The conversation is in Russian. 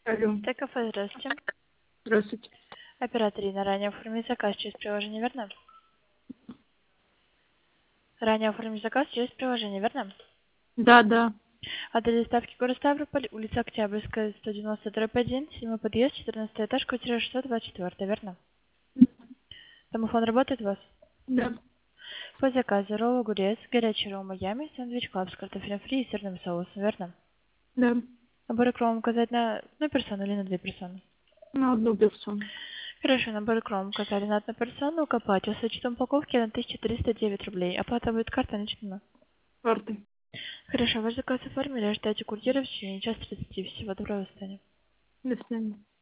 Алло. ТКФ, здравствуйте. Здравствуйте. Оператор Ирина, ранее оформить заказ через приложение, верно? Ранее оформить заказ через приложение, верно? Да. Адрес доставки город Ставрополь, улица Октябрьская, 190/1, 7 подъезд, 14 этаж, квартира 624, верно? Домофон работает у вас? Да. По заказу ролл огурец, горячий ролл Майами, сэндвич клаб с картофелем фри и сырным соусом, верно? Да. Набор икром указать на одну персону или на две персоны? На одну персону. Хорошо, набор икром указали на одну персону, оплате с учетом упаковки на 1309 рублей. Оплата будет карта наличными. Карты. Хорошо, ваш заказ оформили, ждайте курьера в течение часа 30. Всего доброго, до свидания. До свидания.